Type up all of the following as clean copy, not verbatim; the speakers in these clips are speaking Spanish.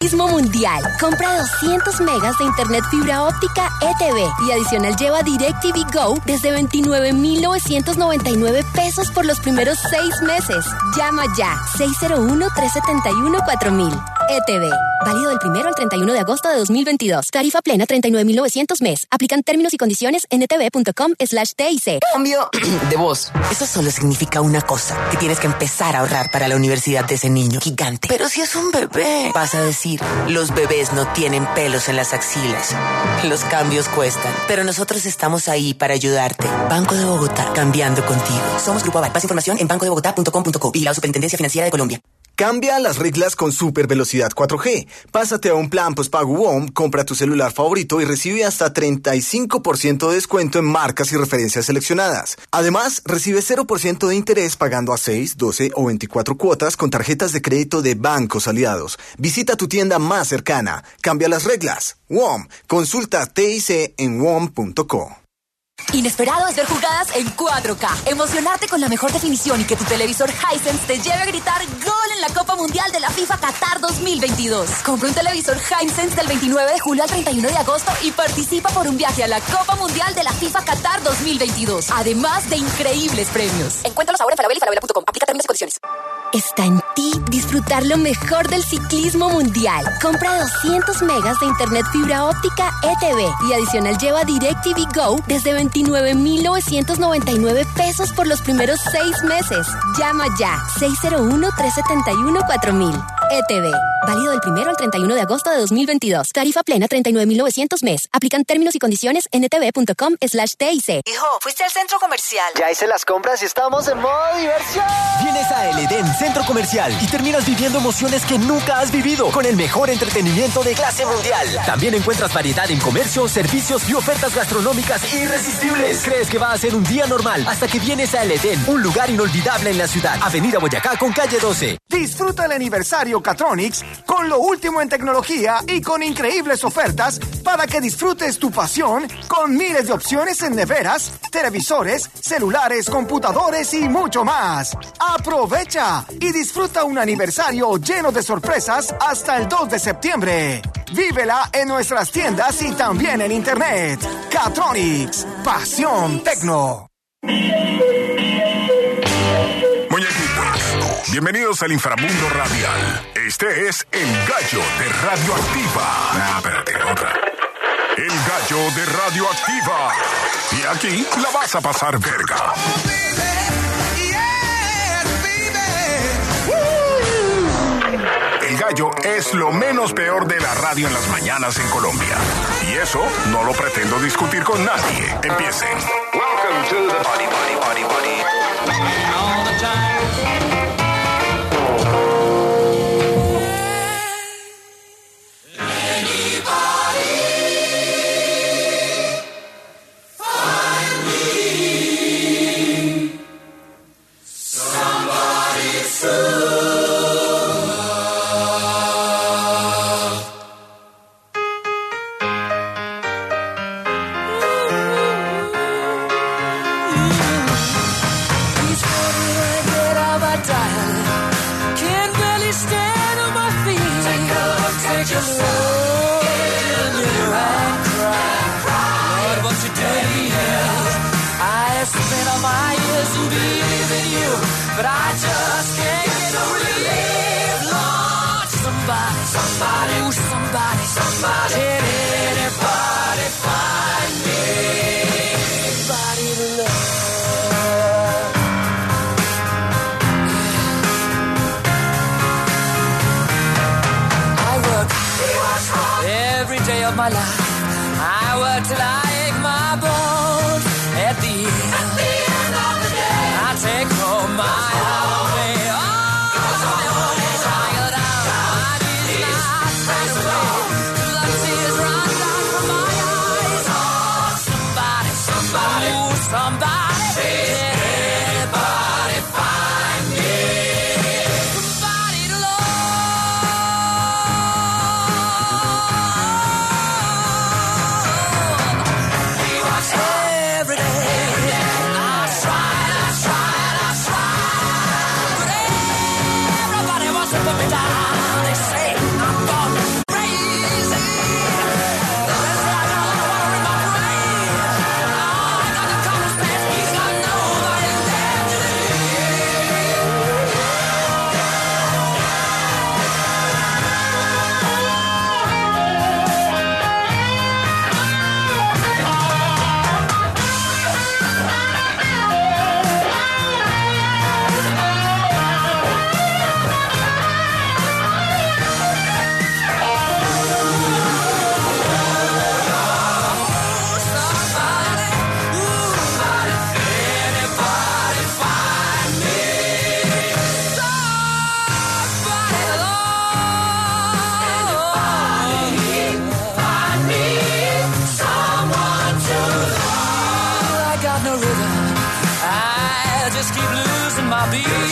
Mundial. Compra 200 megas de internet fibra óptica ETV y adicional lleva DirecTV Go desde 29,999 pesos por los primeros 6 meses. Llama ya 601-371-4000. ETV. Válido del 1 al 31 de agosto de 2022. Tarifa plena 39,900 mes. Aplican términos y condiciones en etv.com/TIC. Cambio de voz. Eso solo significa una cosa, que tienes que empezar a ahorrar para la universidad de ese niño gigante. Pero si es un bebé, vas a decir, los bebés no tienen pelos en las axilas. Los cambios cuestan, pero nosotros estamos ahí para ayudarte. Banco de Bogotá, cambiando contigo. Somos Grupo Aval. Más información en bancodebogotá.com.co. Vigilado Superintendencia Financiera de Colombia. Cambia las reglas con Super Velocidad 4G. Pásate a un plan postpago WOM, compra tu celular favorito y recibe hasta 35% de descuento en marcas y referencias seleccionadas. Además, recibe 0% de interés pagando a 6, 12 o 24 cuotas con tarjetas de crédito de bancos aliados. Visita tu tienda más cercana. Cambia las reglas. WOM. Consulta TIC en WOM.co. Inesperado es ver jugadas en 4K, emocionarte con la mejor definición y que tu televisor Hisense te lleve a gritar ¡Gol! En la Copa Mundial de la FIFA Qatar 2022. Compra un televisor Hisense del 29 de julio al 31 de agosto y participa por un viaje a la Copa Mundial de la FIFA Qatar 2022. Además de increíbles premios. Encuéntralos ahora en Falabella y falabella.com. Aplica términos y condiciones. Está en ti disfrutar lo mejor del ciclismo mundial. Compra 200 megas de internet fibra óptica ETV y adicional lleva DirecTV Go desde 29,999 pesos por los primeros 6 meses. Llama ya 601-371-4000. ETV. Válido del 1 al 31 de agosto de 2022. Tarifa plena 39,900 mes. Aplican términos y condiciones en etv.com/TIC. Hijo, ¿fuiste al centro comercial? Ya hice las compras y estamos en modo diversión. Vienes a El Edén Centro Comercial y terminas viviendo emociones que nunca has vivido con el mejor entretenimiento de clase mundial. También encuentras variedad en comercio, servicios y ofertas gastronómicas irresistibles. Crees que va a ser un día normal hasta que vienes a El Edén, un lugar inolvidable en la ciudad. Avenida Boyacá con calle 12. Disfruta el aniversario Catronics con lo último en tecnología y con increíbles ofertas para que disfrutes tu pasión con miles de opciones en neveras, televisores, celulares, computadores y mucho más. Aprovecha y disfruta un aniversario lleno de sorpresas hasta el 2 de septiembre. Vívela en nuestras tiendas y también en internet. Catronics, pasión tecno. Bienvenidos al inframundo radial. Este es El Gallo de Radioactiva. Espérate, otra. El Gallo de Radioactiva. Y aquí la vas a pasar verga. El Gallo es lo menos peor de la radio en las mañanas en Colombia. Y eso no lo pretendo discutir con nadie. Empiecen. Welcome to the party, party, party, party. All the time. My life, I work till I ache my bones. At the end of the day, I take home my holiday. Oh, I go down, my knees not fade away. Till the tears run down from my eyes. Oh, somebody, somebody, ooh, somebody, did anybody find me? Somebody to love. He was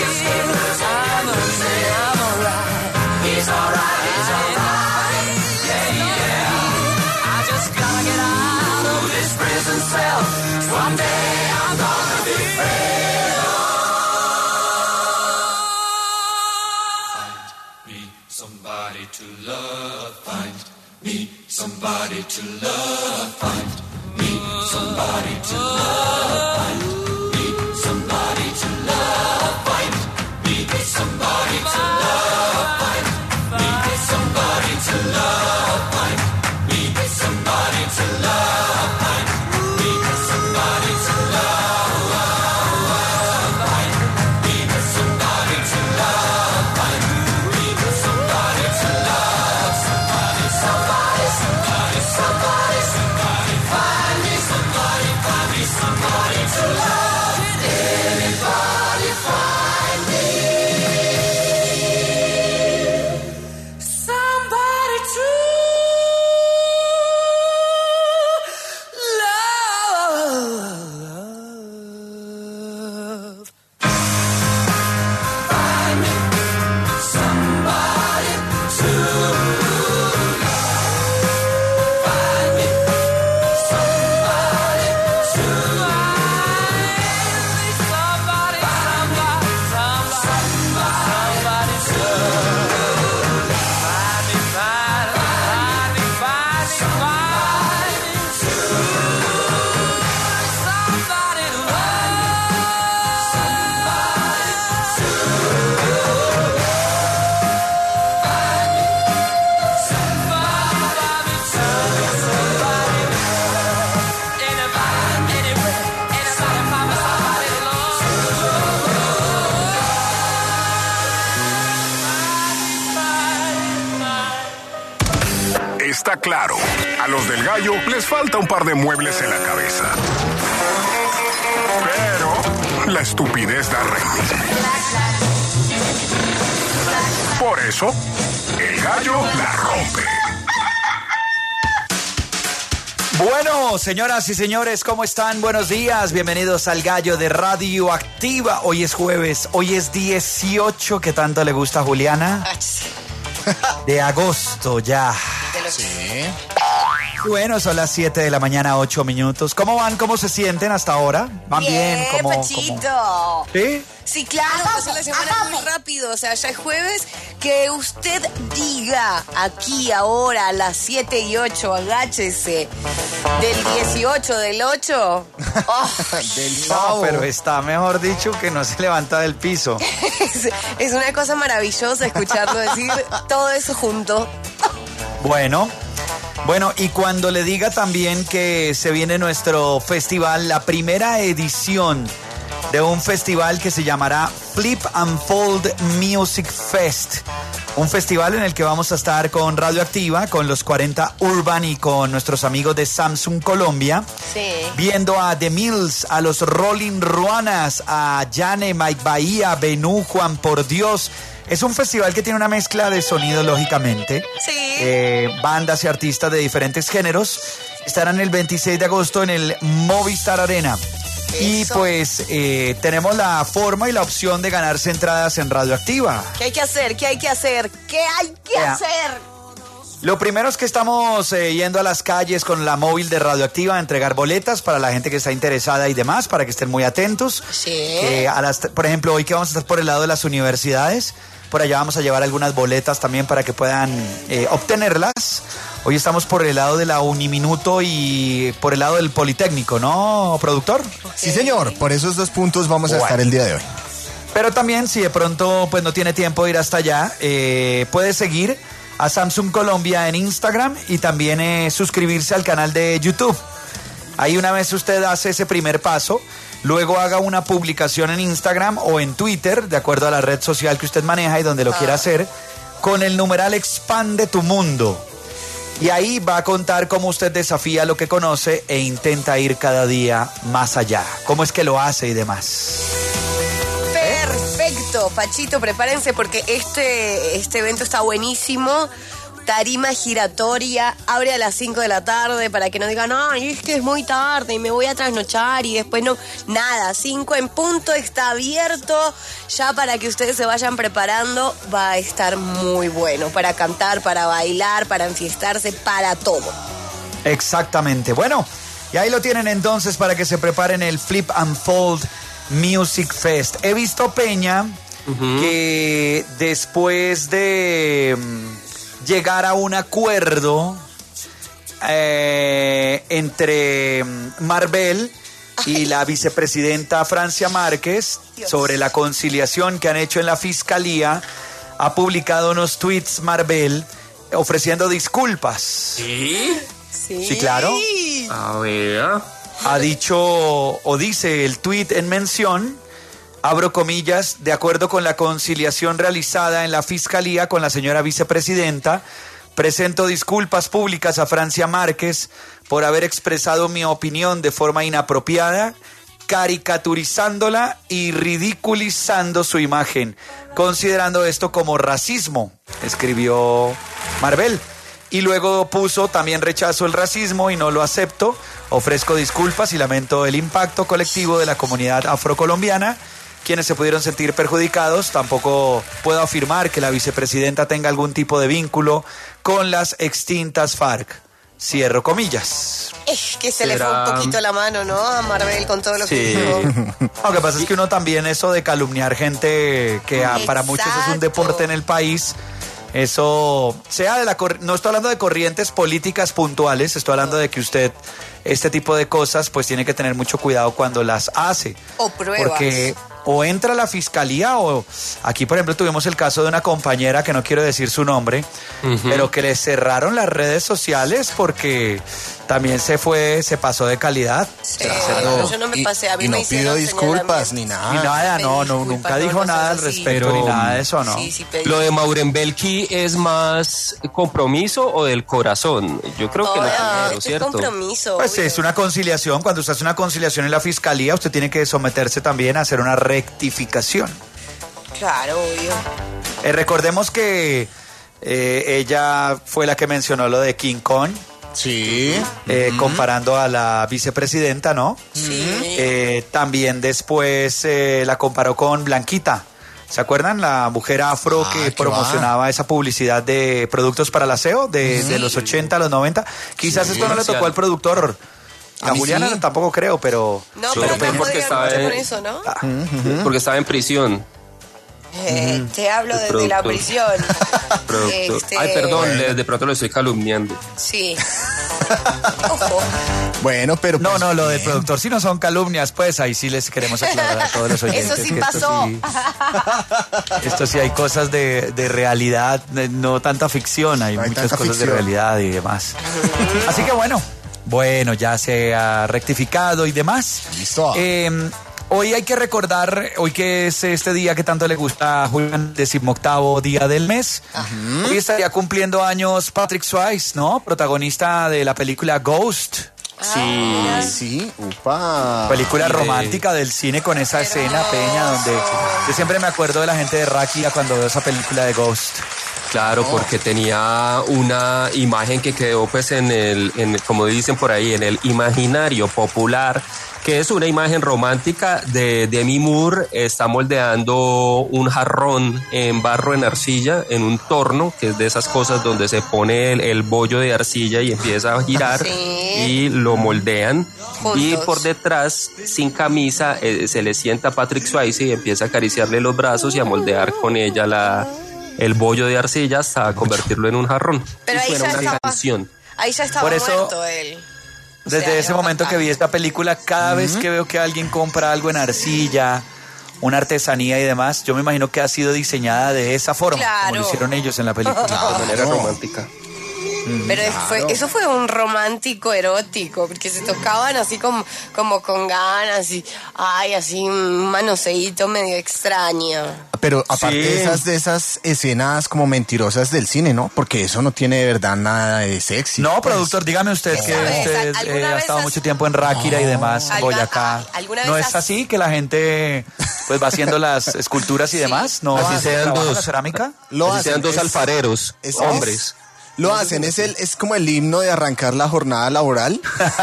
Somebody to love, find me somebody to love, find me somebody to love, find me somebody to love, find me somebody to love, find me somebody to love, find me somebody to love, find me somebody to love, find me somebody to love, somebody, somebody, somebody, somebody, somebody, find me somebody, find me somebody to love. Anybody find me somebody to love. Find me somebody to find me somebody to somebody, somebody to find me, find me, find me, find me to somebody to love, somebody to find me somebody to somebody, anybody, anywhere, anybody, find me somebody to love. Está claro, a los del Gallo les falta un par de muebles en la cabeza. Pero la estupidez da rating. Por eso, el Gallo la rompe. Bueno, señoras y señores, ¿cómo están? Buenos días, bienvenidos al Gallo de Radioactiva. Hoy es jueves, hoy es 18, que tanto le gusta a Juliana. De agosto ya. Sí. Bueno, son las 7 de la mañana, 8 minutos. ¿Cómo van? ¿Cómo se sienten hasta ahora? ¿Van bien? ¿Cómo, Pachito. ¿Sí? Sí, claro, pasó la semana muy rápido. O sea, ya es jueves. Que usted diga aquí ahora a las 7 y 8, agáchese. Del 18, del 8. Oh, No, pero está mejor dicho que no se levanta del piso. es una cosa maravillosa escucharlo decir todo eso junto. Bueno, y cuando le diga también que se viene nuestro festival, la primera edición de un festival que se llamará Flip and Fold Music Fest. Un festival en el que vamos a estar con Radioactiva, con los 40 Urban y con nuestros amigos de Samsung Colombia. Sí. Viendo a The Mills, a los Rolling Ruanas, a Yane, Mike Bahía, Benú, Juan Por Dios. Es un festival que tiene una mezcla de sonido, lógicamente. Sí. Bandas y artistas de diferentes géneros. Estarán el 26 de agosto en el Movistar Arena. Eso. Y pues tenemos la forma y la opción de ganarse entradas en Radioactiva. ¿Qué hay que hacer? ¿Qué hay que hacer? ¿Qué hay que hacer? Lo primero es que estamos yendo a las calles con la móvil de Radioactiva a entregar boletas para la gente que está interesada y demás, para que estén muy atentos. Sí. Por ejemplo, hoy que vamos a estar por el lado de las universidades, por allá vamos a llevar algunas boletas también para que puedan obtenerlas. Hoy estamos por el lado de la Uniminuto y por el lado del Politécnico, ¿no, productor? Sí, señor. Por esos dos puntos vamos a estar el día de hoy. Pero también, si de pronto pues no tiene tiempo de ir hasta allá, puede seguir a Samsung Colombia en Instagram y también suscribirse al canal de YouTube. Ahí una vez usted hace ese primer paso, luego haga una publicación en Instagram o en Twitter, de acuerdo a la red social que usted maneja y donde lo quiera hacer, con el numeral Expande tu Mundo. Y ahí va a contar cómo usted desafía lo que conoce e intenta ir cada día más allá. Cómo es que lo hace y demás. Perfecto, Pachito, prepárense porque este evento está buenísimo. tarima giratoria, abre a las 5 de la tarde para que no digan, ay, es que es muy tarde y me voy a trasnochar y después no, nada, 5 en punto, está abierto, ya para que ustedes se vayan preparando, va a estar muy bueno, para cantar, para bailar, para enfiestarse, para todo. Exactamente, bueno, y ahí lo tienen entonces para que se preparen el Flip and Fold Music Fest. He visto, Peña, que después de llegar a un acuerdo entre Marvel y la vicepresidenta Francia Márquez sobre la conciliación que han hecho en la fiscalía, ha publicado unos tweets Marvel ofreciendo disculpas. ¿Sí? Sí, claro. A ver. Ha dicho, o dice el tuit en mención, abro comillas, de acuerdo con la conciliación realizada en la fiscalía con la señora vicepresidenta, presento disculpas públicas a Francia Márquez por haber expresado mi opinión de forma inapropiada, caricaturizándola y ridiculizando su imagen, considerando esto como racismo, escribió Marvel. Y luego puso, también rechazo el racismo y no lo acepto, ofrezco disculpas y lamento el impacto colectivo de la comunidad afrocolombiana, quienes se pudieron sentir perjudicados. Tampoco puedo afirmar que la vicepresidenta tenga algún tipo de vínculo con las extintas FARC. Cierro comillas. Es que se le fue un poquito la mano, ¿no? A Marvel con todo lo que dijo. Lo que pasa es que uno también, eso de calumniar gente que para muchos es un deporte en el país, eso, sea de no estoy hablando de corrientes políticas puntuales, estoy hablando de que usted, este tipo de cosas, pues tiene que tener mucho cuidado cuando las hace. O pruebas. Porque o entra a la fiscalía o aquí, por ejemplo, tuvimos el caso de una compañera que no quiero decir su nombre, pero que le cerraron las redes sociales porque también se pasó de calidad. Sí, yo no me pasé, a mí me hicieron pido disculpas ni nada. Ni nada, nunca dijo nada al respecto, ni nada de eso, ¿no? Sí, lo de Mauren Belki es más compromiso o del corazón. Yo creo que lo primero, ¿cierto? Es compromiso. Pues es una conciliación. Cuando usted hace una conciliación en la fiscalía, usted tiene que someterse también a hacer una rectificación. Claro, obvio. Recordemos que ella fue la que mencionó lo de King Kong. Sí. Comparando a la vicepresidenta, ¿no? Sí. También después la comparó con Blanquita. ¿Se acuerdan? La mujer afro que promocionaba esa publicidad de productos para el aseo de los 80 a los 90. Quizás esto no le tocó al productor. A Juliana tampoco creo, pero... No, pero acá porque estaba con eso, ¿no? Porque estaba en prisión. Te hablo desde la prisión. Ay, perdón, de pronto lo estoy calumniando. Sí. Ojo. Bueno, pero... No, lo del productor, si no son calumnias, pues ahí sí les queremos aclarar a todos los oyentes. Eso sí pasó. Esto sí hay cosas de realidad, no tanta ficción, hay muchas cosas de realidad y demás. Así que bueno, ya se ha rectificado y demás. Listo. Hoy hay que recordar, hoy que es este día que tanto le gusta a Julián, 18º día del mes. Hoy estaría cumpliendo años Patrick Swayze, ¿no? Protagonista de la película Ghost. Sí, upa. Película romántica del cine con esa escena, Peña, donde yo siempre me acuerdo de la gente de Ráquira cuando veo esa película de Ghost. Claro, porque tenía una imagen que quedó pues como dicen por ahí, en el imaginario popular, que es una imagen romántica de Demi Moore. Está moldeando un jarrón en barro en arcilla, en un torno, que es de esas cosas donde se pone el bollo de arcilla y empieza a girar y lo moldean. Juntos. Y por detrás, sin camisa, se le sienta a Patrick Swayze y empieza a acariciarle los brazos y a moldear con ella el bollo de arcilla hasta convertirlo en un jarrón. Pero ahí suena una canción. Ahí ya estaba muerto él. Desde ese momento que vi esta película, cada vez que veo que alguien compra algo en arcilla, una artesanía y demás, yo me imagino que ha sido diseñada de esa forma, como lo hicieron ellos en la película. De manera romántica. Pero eso fue un romántico erótico, porque se tocaban así como con ganas y así un manoseíto medio extraño. Pero aparte de esas escenas como mentirosas del cine, ¿no? Porque eso no tiene de verdad nada de sexy. No, productor, dígame usted que usted ha estado mucho tiempo en Ráquira y demás, Boyacá. ¿No es así que la gente pues va haciendo las esculturas y demás? ¿No así sean la cerámica? Así sean dos alfareros, hombres. Lo hacen, es como el himno de arrancar la jornada laboral.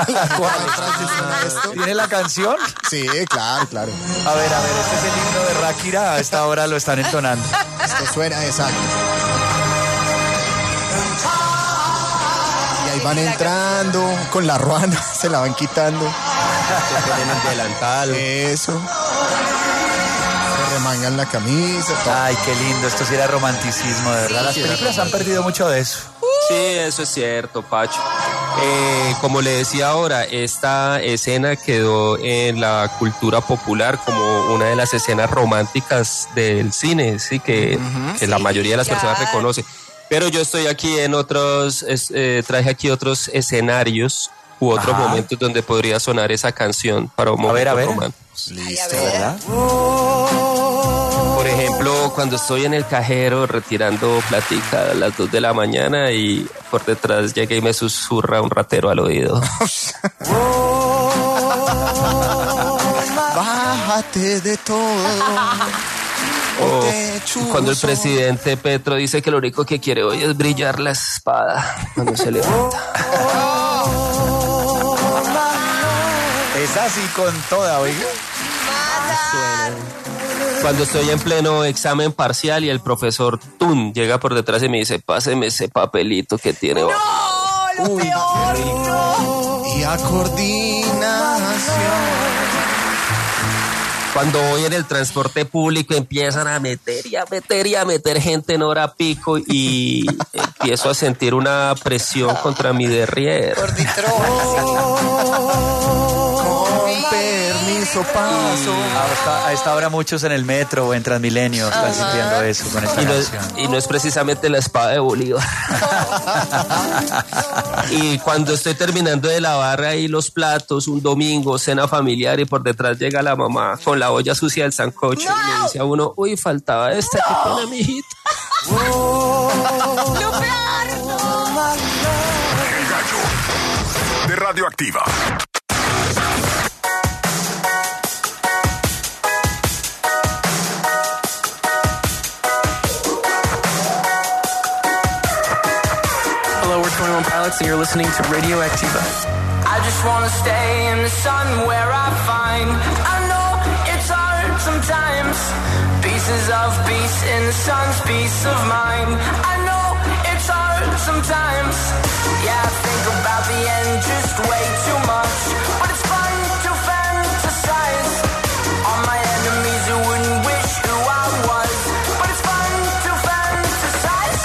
¿Tiene la canción? Sí, claro. A ver, este es el himno de Ráquira, a esta hora lo están entonando. Esto suena, exacto. Y ahí van entrando con la ruana, se la van quitando. Se ponen el delantal. Eso. Se remangan la camisa. Todo. Ay, qué lindo, esto sí era romanticismo, de verdad. Las películas han perdido mucho de eso. Sí, eso es cierto, Pacho. Como le decía ahora, esta escena quedó en la cultura popular como una de las escenas románticas del cine, sí, que la mayoría de las personas reconoce. Pero yo estoy aquí en otros, traje aquí otros escenarios u otros momentos donde podría sonar esa canción para un momento romántico. Listo, ¿verdad? Por ejemplo, cuando estoy en el cajero retirando platica a las 2 de la mañana y por detrás llega y me susurra un ratero al oído. Bájate de todo. Cuando el presidente Petro dice que lo único que quiere hoy es brillar la espada cuando se levanta. Es así con toda, oiga. Cuando estoy en pleno examen parcial y el profesor Tun llega por detrás y me dice, páseme ese papelito que tiene. ¡No! ¡Lo peor! ¡No! Y a coordinación. Cuando voy en el transporte público empiezan a meter gente en hora pico y empiezo a sentir una presión contra mi derrière. Por detrás. Permiso, paso. A esta hora muchos en el metro o en Transmilenio están sintiendo eso con esta canción. Y no es precisamente la espada de Bolívar. Y cuando estoy terminando de lavar ahí los platos, un domingo, cena familiar, y por detrás llega la mamá con la olla sucia del sancocho y le dice a uno, uy, faltaba esta, qué pena, mijito. ¡Lo peor! El Gallo de Radioactiva. Hello, we're 21 Pilots and you're listening to Radioactiva. I just wanna stay in the sun where I find I know it's hard sometimes. Pieces of peace in the sun's peace of mind. I know it's hard sometimes. Yeah, I think about the end just way too much. But it's fun to fantasize on my enemies who wouldn't wish who I was. But it's fun to fantasize.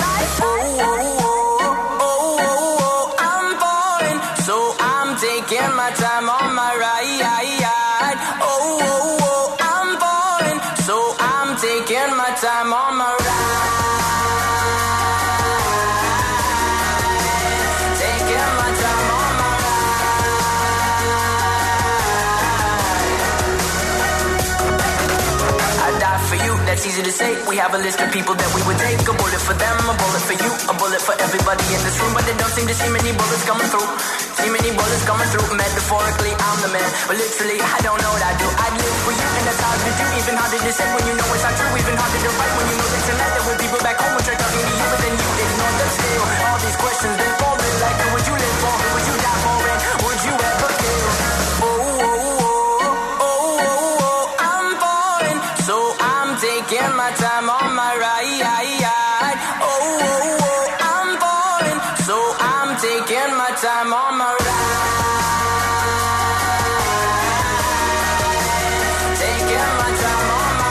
I'm falling, so I'm taking my time on my ride. I'm falling, so I'm taking my time on my ride. Taking my time on my ride. I die for you, that's easy to say. We have a list of people that we would take. A bullet for them, a bullet for you, a bullet for everybody in this room. But they don't seem to see many bullets coming through. See many bullets coming through. Metaphorically, I'm the man, but literally, I don't know what I do. I live for you, and that's hard to do. Even harder to say when you know it's not true. Even harder to write when you know that tonight there were people back home who tried talking to you, but then you ignore them still. All these questions been falling like, who would you live for? Who would you die for? And would you ever kill? I'm falling, so I'm taking my time on my ride. I'm falling, so I'm taking my time on my ride. Taking my time on my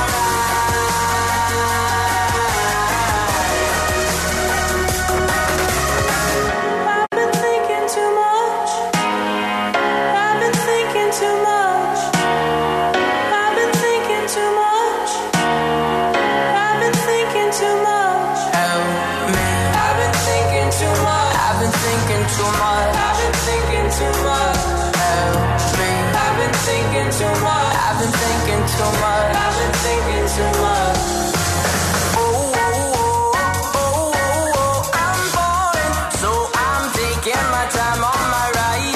ride. I've been thinking too much. I've been thinking too much. I've been thinking too much. I've been thinking too much. Help me. I've been thinking too much. I've been thinking too much. I've been thinking too much. Help me. I've been thinking too much. I've been thinking too much. I've been thinking too much. I'm falling, so I'm taking my time on my ride.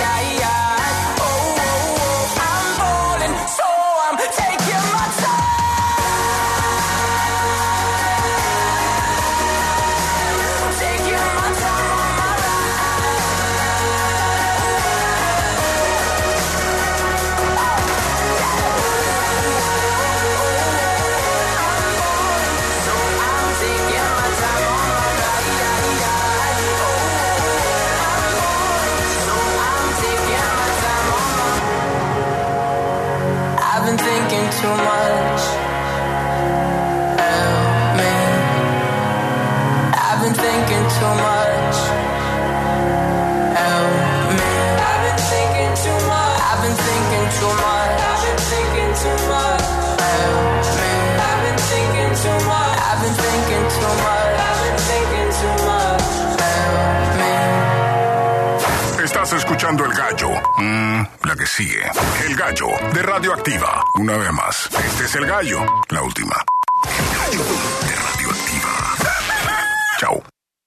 I'm falling, so I'm taking my time. Taking my time on my escuchando El Gallo. La que sigue. El Gallo de Radioactiva. Una vez más. Este es El Gallo. La última. El Gallo de Radioactiva. Chao.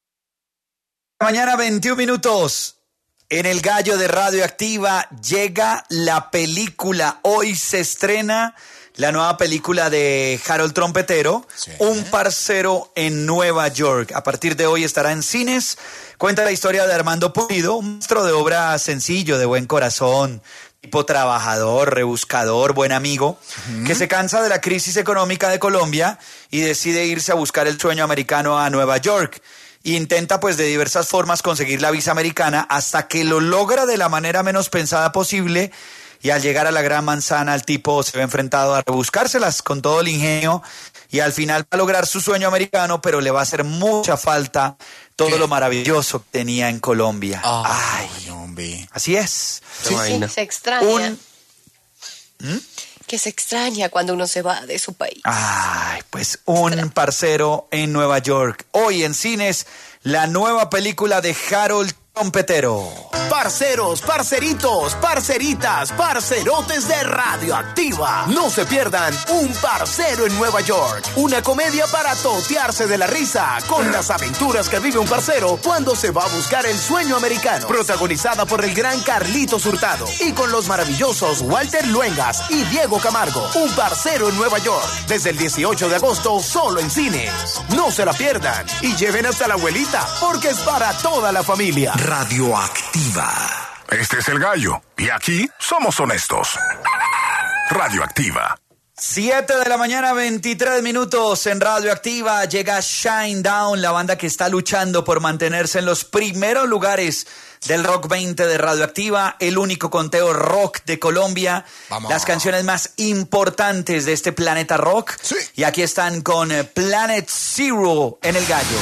Mañana 21 minutos. En El Gallo de Radioactiva llega la película. Hoy se estrena la nueva película de Harold Trompetero, sí. Un parcero en Nueva York. A partir de hoy estará en cines. Cuenta la historia de Armando Pulido, un maestro de obra sencillo, de buen corazón, tipo trabajador, rebuscador, buen amigo, que se cansa de la crisis económica de Colombia y decide irse a buscar el sueño americano a Nueva York. Intenta pues de diversas formas conseguir la visa americana hasta que lo logra de la manera menos pensada posible, y al llegar a la Gran Manzana el tipo se ve enfrentado a rebuscárselas con todo el ingenio y al final va a lograr su sueño americano, pero le va a hacer mucha falta todo lo maravilloso que tenía en Colombia. Ay, hombre. Así es. Sí, se extraña. Que se extraña cuando uno se va de su país. Ay, pues un parcero en Nueva York. Hoy en cines, la nueva película de Harold Trompetero. Parceros, parceritos, parceritas, parcerotes de Radioactiva. No se pierdan Un Parcero en Nueva York. Una comedia para totearse de la risa con las aventuras que vive un parcero cuando se va a buscar el sueño americano. Protagonizada por el gran Carlitos Hurtado y con los maravillosos Walter Luengas y Diego Camargo. Un Parcero en Nueva York. Desde el 18 de agosto solo en cines. No se la pierdan y lleven hasta la abuelita porque es para toda la familia. Radioactiva. Este es El Gallo y aquí somos honestos. Radioactiva. 7 de la mañana, 23 minutos en Radioactiva. Llega Shinedown, la banda que está luchando por mantenerse en los primeros lugares del Rock 20 de Radioactiva, el único conteo rock de Colombia. Vamos. Las canciones más importantes de este planeta rock. Sí. Y aquí están con Planet Zero en El Gallo.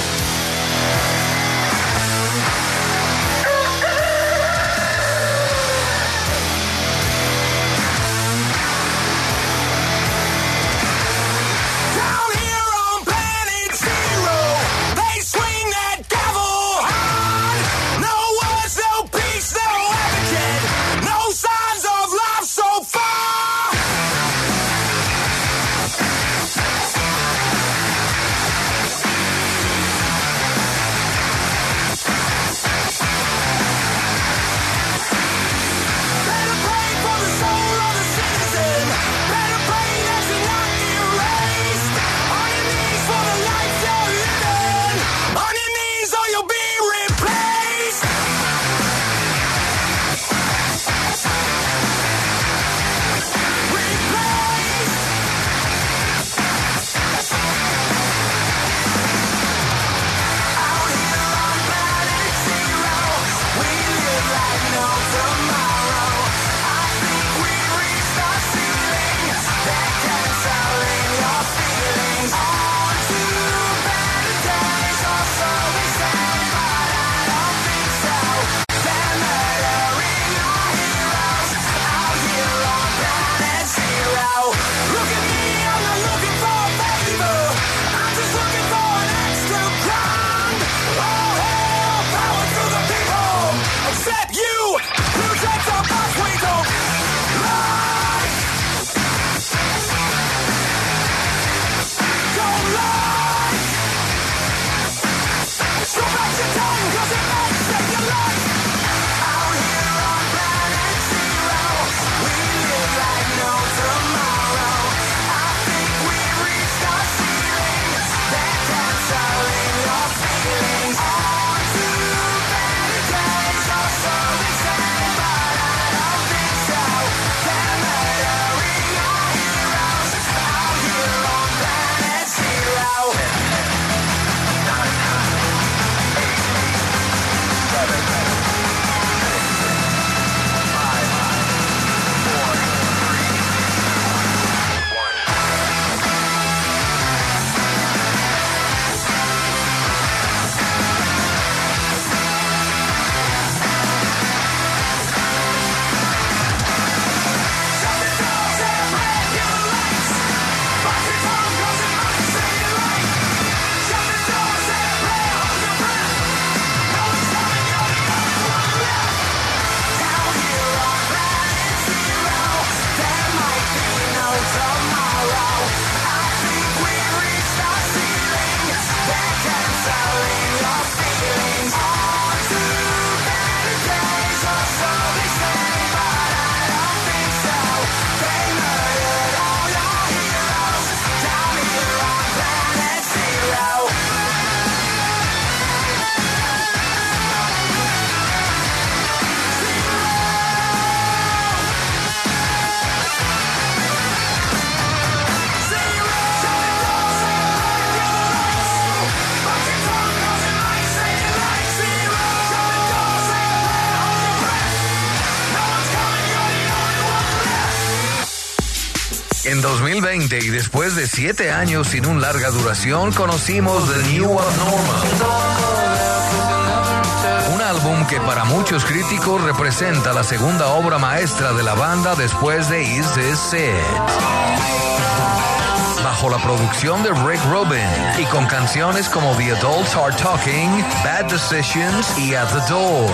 En 2020 y después de 7 años sin una larga duración, conocimos The New Abnormal. Un álbum que para muchos críticos representa la segunda obra maestra de la banda después de Is This It. Bajo la producción de Rick Rubin y con canciones como The Adults Are Talking, Bad Decisions y At the Door.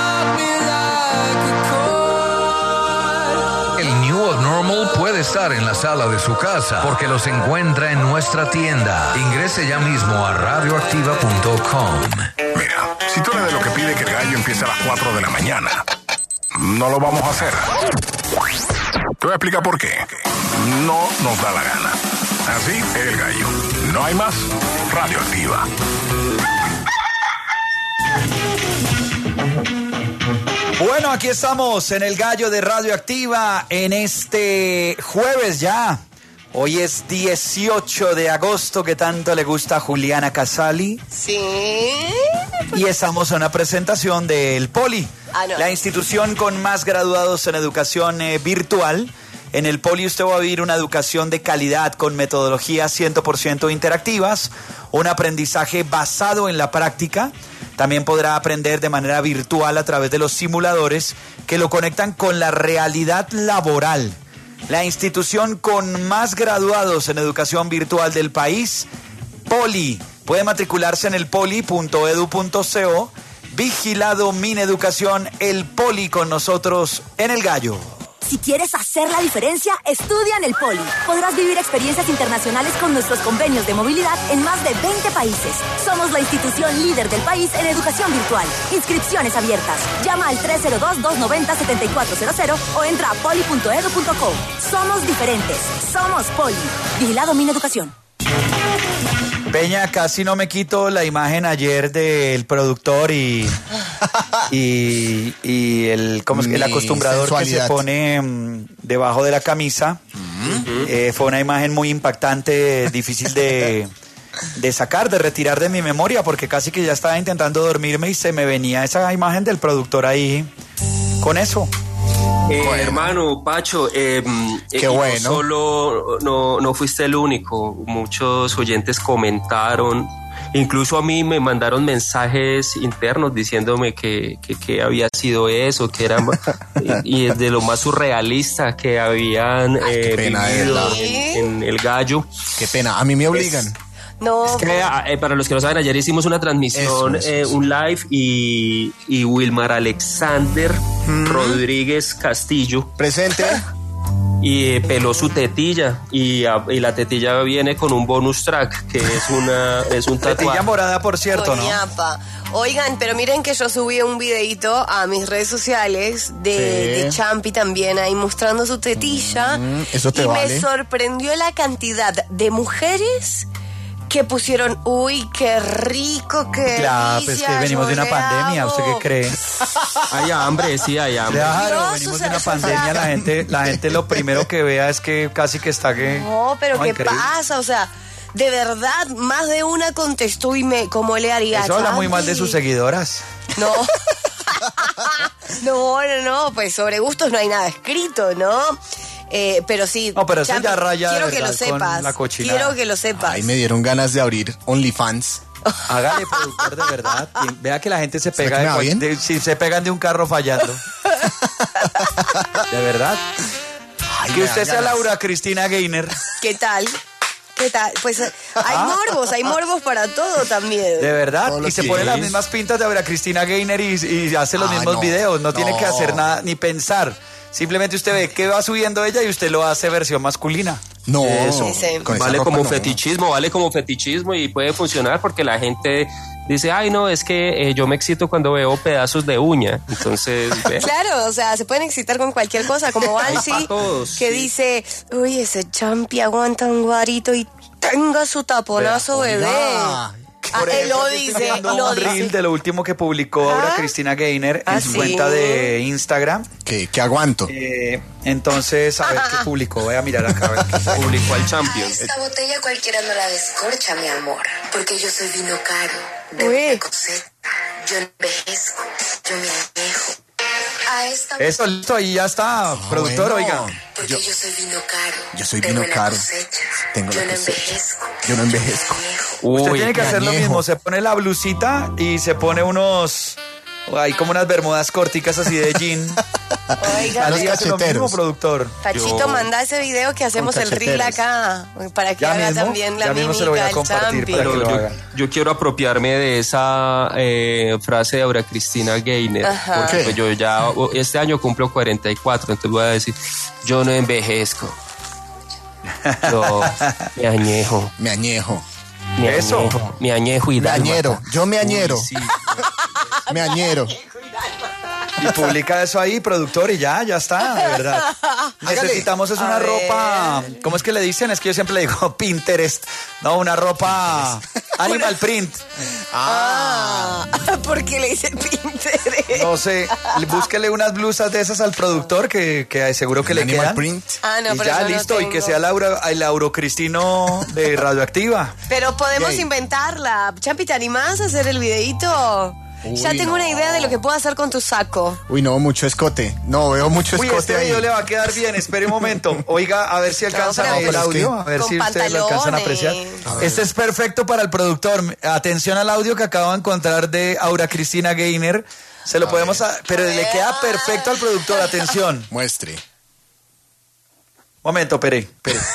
El New Abnormal puede estar en la sala de su casa porque los encuentra en nuestra tienda. Ingrese ya mismo a radioactiva.com. Mira, si tú eres de lo que pide que el gallo empiece a las 4 de la mañana, no lo vamos a hacer. Te voy a explicar por qué. No nos da la gana. Así, el gallo. No hay más. Radioactiva. Bueno, aquí estamos en el Gallo de Radioactiva en este jueves ya. Hoy es 18 de agosto, que tanto le gusta a Juliana Casali. Sí. Y estamos en una presentación del Poli, la institución con más graduados en educación virtual. En el Poli usted va a vivir una educación de calidad con metodologías 100% interactivas, un aprendizaje basado en la práctica. También podrá aprender de manera virtual a través de los simuladores que lo conectan con la realidad laboral. La institución con más graduados en educación virtual del país, Poli. Puede matricularse en el poli.edu.co. Vigilado Mineducación, el Poli con nosotros en el Gallo. Si quieres hacer la diferencia, estudia en el Poli. Podrás vivir experiencias internacionales con nuestros convenios de movilidad en más de 20 países. Somos la institución líder del país en educación virtual. Inscripciones abiertas. Llama al 302-290-7400 o entra a poli.edu.co. Somos diferentes. Somos Poli. Vigilado Mineducación. Peña, casi no me quito la imagen ayer del productor y el, ¿cómo es que el acostumbrador sensualidad que se pone debajo de la camisa? Fue una imagen muy impactante, difícil de sacar, de retirar de mi memoria, porque casi que ya estaba intentando dormirme y se me venía esa imagen del productor ahí con eso. Hermano Pacho, qué bueno. No fuiste el único. Muchos oyentes comentaron, incluso a mí me mandaron mensajes internos diciéndome que había sido eso, que era y es de lo más surrealista que habían vivido en el Gallo. Qué pena, a mí me obligan. No. Es que para los que no saben, ayer hicimos una transmisión, un live y Wilmar Alexander Rodríguez Castillo presente y peló su tetilla y la tetilla viene con un bonus track que es un tatuaje. Tetilla morada, por cierto, Coñapa. ¿No? Oigan, pero miren que yo subí un videito a mis redes sociales de Champi también ahí mostrando su tetilla eso te y vale. Me sorprendió la cantidad de mujeres que pusieron, uy, qué rico, qué claro, pues que venimos de una pandemia, ¿usted qué cree? Hay hambre, sí, hay hambre. Claro, venimos de una pandemia, la gente lo primero que vea es que casi que está que... No, pero ¿qué increíble pasa? O sea, de verdad, más de una contestó y ¿cómo le haría? Eso habla muy mal de sus seguidoras. No. No, pues sobre gustos no hay nada escrito, ¿no? Pero sí, no, pero eso ya raya quiero de que lo sepas. La cochinada. Quiero que lo sepas. Ay, me dieron ganas de abrir OnlyFans. Hágale, productor, de verdad. Vea que la gente se pega si se pegan de un carro fallando. De verdad. Ay, que usted sea Laura Cristina Gainer. ¿Qué tal? Pues hay morbos para todo también. De verdad. Y se pone las mismas pintas de Laura Cristina Gainer y hace los mismos videos. No tiene que hacer nada ni pensar. Simplemente usted ve que va subiendo ella y usted lo hace versión masculina. No, eso. Vale como fetichismo y puede funcionar porque la gente dice, ay no, es que yo me excito cuando veo pedazos de uña. Entonces, claro, o sea, se pueden excitar con cualquier cosa, como Bansi, que dice, uy, ese Champi aguanta un guarito y tenga su taponazo, bebé. Él lo dice, un reel de lo último que publicó ahora Cristina Gainer en su cuenta de Instagram. Que aguanto. Entonces, a ver qué publicó. Voy a mirar acá a ver qué publicó al Champion. Esta botella cualquiera no la descorcha, mi amor. Porque yo soy vino caro, de buena cosecha. Yo no envejezco, yo me añejo. A esta Eso, listo, ahí ya está, productor, oiga. Porque yo soy vino caro. Yo soy vino caro. Tengo Yo la no cosecha. envejezco. Yo no envejezco. Usted tiene que me hacer lo añejo. mismo, se pone la blusita y se pone unos... Hay como unas bermudas corticas así de jean. Oiga, Así hace lo mismo, productor. Fachito, manda ese video que hacemos el reel acá para que Ya haga mismo, también la ya mismo se lo voy a mímica, el compartir champi. para que lo Pero haga. yo quiero apropiarme de esa frase de Aura Cristina Gaynor, Ajá. porque pues, yo ya este año cumplo 44, entonces voy a decir, yo no envejezco, yo me añejo. Me añejo. Me añejo y Me añero. Yo me añero. Uy, sí. Me añero. Y publica eso ahí, productor, y ya está, de verdad. Necesitamos es una A ver. ropa, ¿cómo es que le dicen? Es que yo siempre le digo Pinterest. No, una ropa animal print. ¿Por qué le dice Pinterest? No sé, búsquele unas blusas de esas al productor que seguro que le Animal quedan. print. Ah, no, Y pero ya, yo no listo, y que tengo. sea el Aurocristino de Radioactiva. Pero podemos Gay. inventarla. Champi, ¿te animás a hacer el videíto? Ya tengo una idea de lo que puedo hacer con tu saco. Uy, no, mucho escote. No, veo mucho Uy, escote este ahí. video le va a quedar bien, espere un momento. Oiga, a ver si alcanzan pero el es que- audio, a ver con si ustedes lo alcanzan a apreciar. pantalones. Este es perfecto para el productor. Atención al audio que acabo de encontrar de Aura Cristina Gaynor. Se lo podemos... pero le queda perfecto al productor, atención. Muestre. Momento, Pere.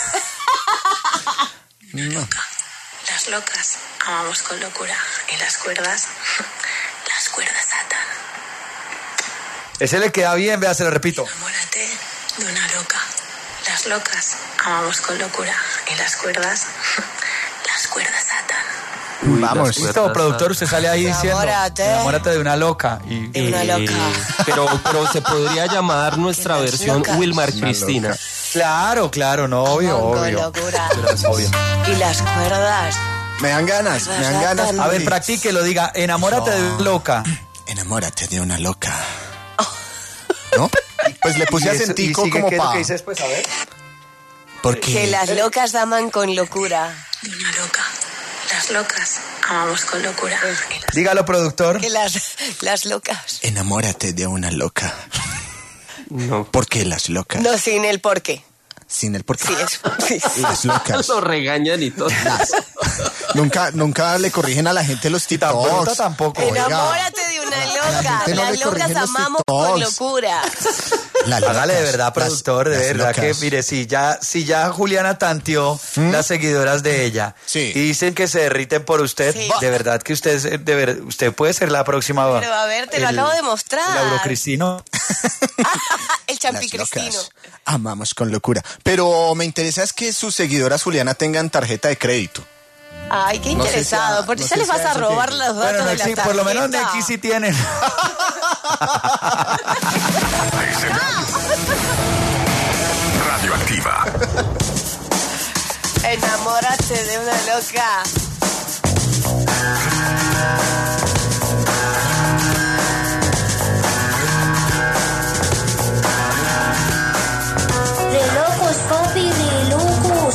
Las locas amamos con locura. Y las cuerdas atan. Ese le queda bien, vea, se lo repito. Enamórate de una loca. Las locas amamos con locura. Y las cuerdas atan. Vamos. Listo, productor, usted sale ahí diciendo... Enamórate de una loca. De una loca. Pero se podría llamar nuestra versión locas. Wilmar Una Cristina. Claro, no, obvio, Con obvio. locura. Obvio. Y las cuerdas. Me dan ganas, me dan ganas. A ver, practíquelo, diga, enamórate de una loca. Enamórate de una loca. ¿No? Pues le puse Y eso- acentico y sigue, como ¿qué es lo pa. que dice después? A ver. Que Porque las locas aman con locura. De una loca. Las locas amamos con locura. Dígalo, productor. Que las locas. enamórate de una loca. No. Porque las locas. No, sin el porqué. Sin el porqué. Sí, es. Las locas. Lo regañan y todo. Nunca le corrigen a la gente los TikToks. Tampoco. Oiga, Enamórate de una la loca. gente no Las le locas corrigen los amamos con TikToks. locura. las Hágale de locas, verdad, productor, de las verdad que, locas. mire, si ya Juliana tanteó las seguidoras de ella Sí. y dicen que se derriten por usted, Sí. de verdad que usted puede ser la próxima. Pero a ver, te lo acabo de mostrar. El Aurocristino. El Las champicristino. locas. Amamos con locura. Pero me interesa es que sus seguidoras, Juliana, tengan tarjeta de crédito. Ay, qué No sé interesado. si a- Porque no ya sé les si a vas a eso robar que- los datos Bueno, de la sí, por lo menos tarjeta. Neki sí tienen. Radioactiva. Enamórate de una loca. De locos, papi, de locos.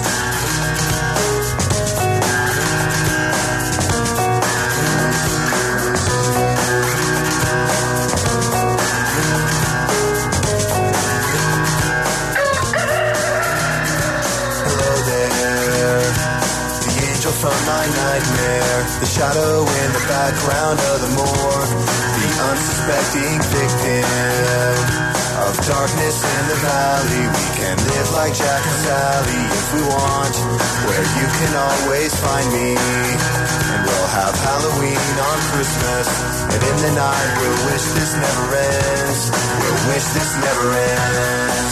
Hello there, the angel from my nightmare, the shadow in the background of the morgue, the unsuspecting victim of darkness in the valley. We can live like Jack and Sally if we want, where you can always find me. And we'll have Halloween on Christmas, and in the night we'll wish this never ends. We'll wish this never ends.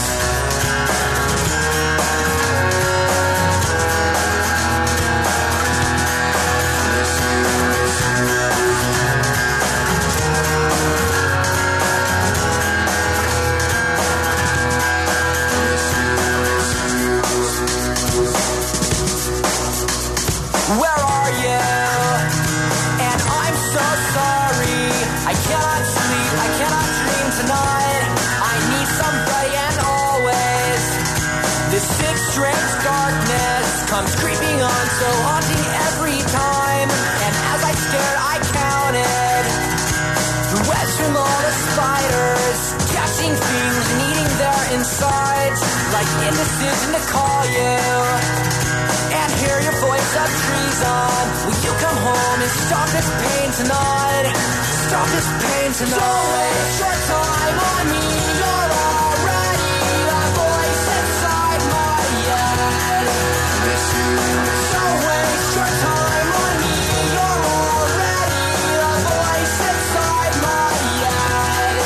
Where are you? And I'm so sorry. I cannot sleep, I cannot dream tonight. I need somebody and always. This sick, strange darkness comes creeping on, so haunting every time. And as I stared, I counted the webs from all the spiders. Catch Seeing things and eating their insides, like indecision to call you and hear your voice of treason. Will you come home and stop this pain tonight? Stop this pain tonight. Don't waste your time on me. You're already a voice inside my head. Don't waste your time on me. You're already a voice inside my head.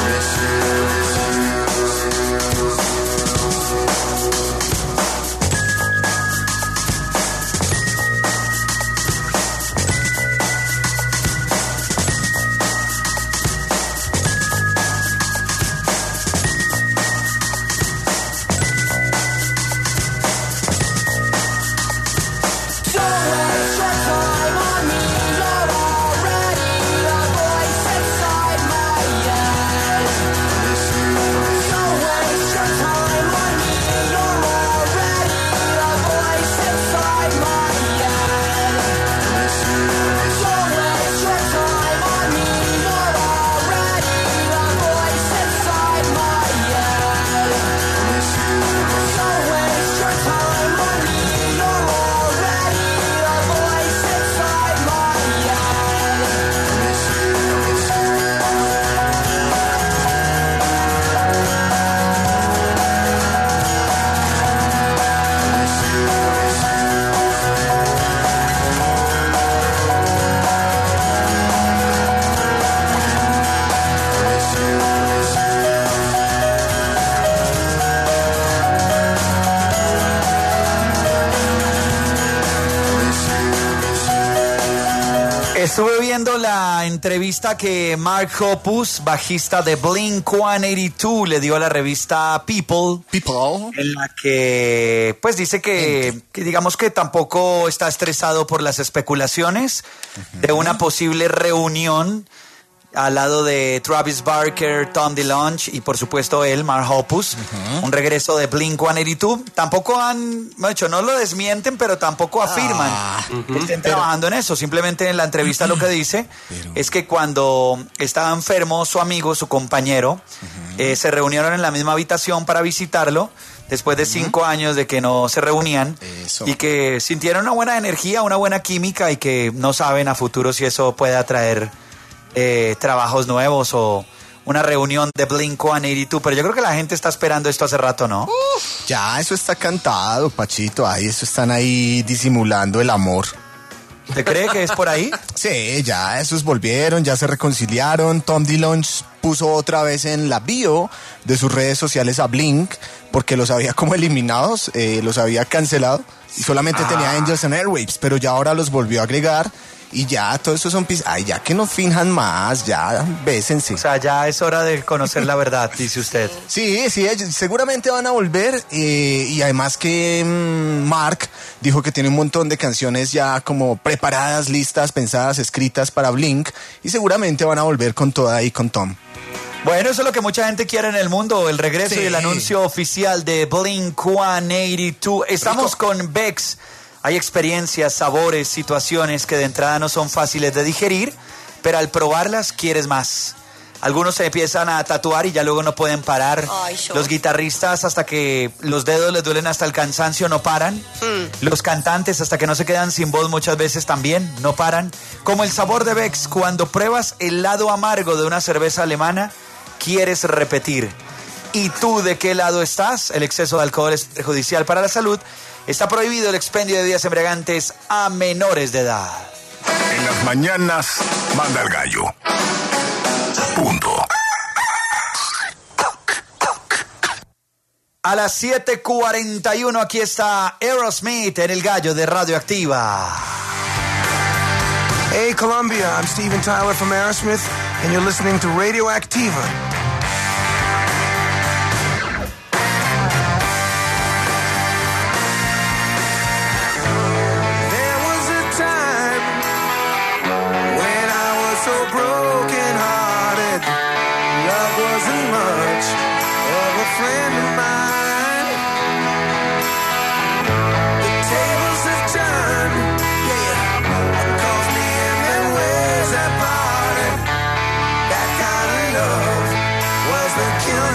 Estuve viendo la entrevista que Mark Hoppus, bajista de Blink-182, le dio a la revista People, en la que pues dice que digamos que tampoco está estresado por las especulaciones de una posible reunión al lado de Travis Barker, Tom DeLonge y por supuesto él, Mark Hoppus, un regreso de Blink-182. Tampoco han, de hecho, no lo desmienten, pero tampoco afirman que estén trabajando en eso. Simplemente en la entrevista lo que dice es que cuando estaba enfermo su amigo, su compañero, se reunieron en la misma habitación para visitarlo después de 5 años de que no se reunían y que sintieron una buena energía, una buena química y que no saben a futuro si eso puede atraer trabajos nuevos o una reunión de Blink-182, pero yo creo que la gente está esperando esto hace rato, ¿no? Ya, eso está cantado, Pachito, ahí eso están ahí disimulando el amor. ¿Te cree que es por ahí? Sí, ya, esos volvieron, ya se reconciliaron. Tom DeLonge puso otra vez en la bio de sus redes sociales a Blink, porque los había como eliminados, los había cancelado, y solamente tenía Angels and Airwaves, pero ya ahora los volvió a agregar. Y ya, todo eso son ay, ya que no finjan más, ya, bésense. O sea, ya es hora de conocer la verdad, dice usted. Sí, seguramente van a volver, y además que Mark dijo que tiene un montón de canciones ya como preparadas, listas, pensadas, escritas para Blink, y seguramente van a volver con toda ahí con Tom. Bueno, eso es lo que mucha gente quiere en el mundo, el regreso y el anuncio oficial de Blink-182. Estamos con Bex. Hay experiencias, sabores, situaciones que de entrada no son fáciles de digerir, pero al probarlas quieres más. Algunos se empiezan a tatuar y ya luego no pueden parar. Los guitarristas hasta que los dedos les duelen hasta el cansancio no paran. Los cantantes hasta que no se quedan sin voz muchas veces también no paran. Como el sabor de Bex, cuando pruebas el lado amargo de una cerveza alemana, quieres repetir. ¿Y tú de qué lado estás? El exceso de alcohol es perjudicial para la salud. Está prohibido el expendio de bebidas embriagantes a menores de edad. En las mañanas, manda el gallo. Punto. A las 7:41 aquí está Aerosmith en el gallo de Radioactiva. Hey Colombia, I'm Steven Tyler from Aerosmith and you're listening to Radioactiva. Killing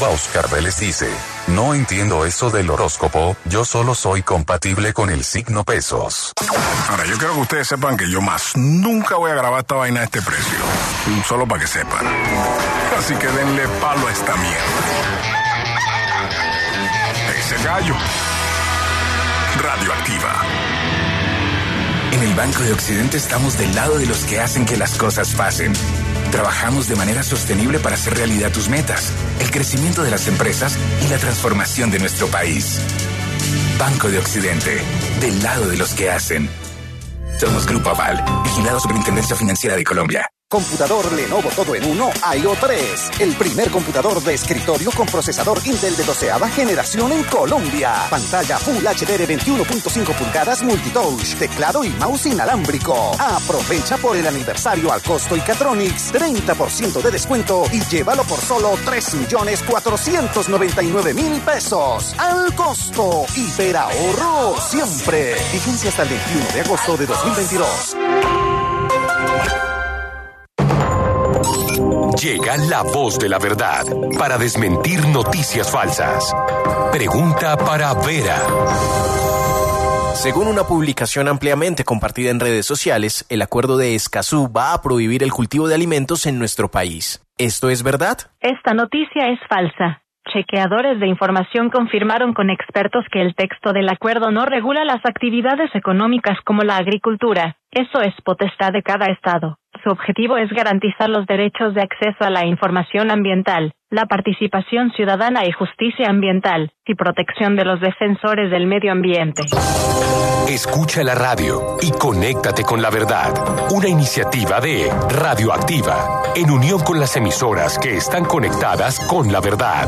Oscar Vélez dice: no entiendo eso del horóscopo, yo solo soy compatible con el signo pesos. Ahora, yo quiero que ustedes sepan que yo más nunca voy a grabar esta vaina a este precio. Solo para que sepan. Así que denle palo a esta mierda. Ese gallo. Radioactiva. En el Banco de Occidente estamos del lado de los que hacen que las cosas pasen. Trabajamos de manera sostenible para hacer realidad tus metas, el crecimiento de las empresas y la transformación de nuestro país. Banco de Occidente, del lado de los que hacen. Somos Grupo Aval, vigilado Superintendencia Financiera de Colombia. Computador Lenovo Todo en Uno IO3. El primer computador de escritorio con procesador Intel de 12ª generación en Colombia. Pantalla Full HD de 21.5 pulgadas multitouch. Teclado y mouse inalámbrico. Aprovecha por el aniversario al costo Icatronics. 30% de descuento y llévalo por solo 3.499.000 pesos. Al costo. Hiperahorro siempre. Vigencia hasta el 21 de agosto de 2022. Llega la voz de la verdad para desmentir noticias falsas. Pregunta para Vera. Según una publicación ampliamente compartida en redes sociales, el acuerdo de Escazú va a prohibir el cultivo de alimentos en nuestro país. ¿Esto es verdad? Esta noticia es falsa. Chequeadores de información confirmaron con expertos que el texto del acuerdo no regula las actividades económicas como la agricultura. Eso es potestad de cada estado. Su objetivo es garantizar los derechos de acceso a la información ambiental, la participación ciudadana y justicia ambiental, y protección de los defensores del medio ambiente. Escucha la radio y conéctate con la verdad. Una iniciativa de Radioactiva, en unión con las emisoras que están conectadas con la verdad.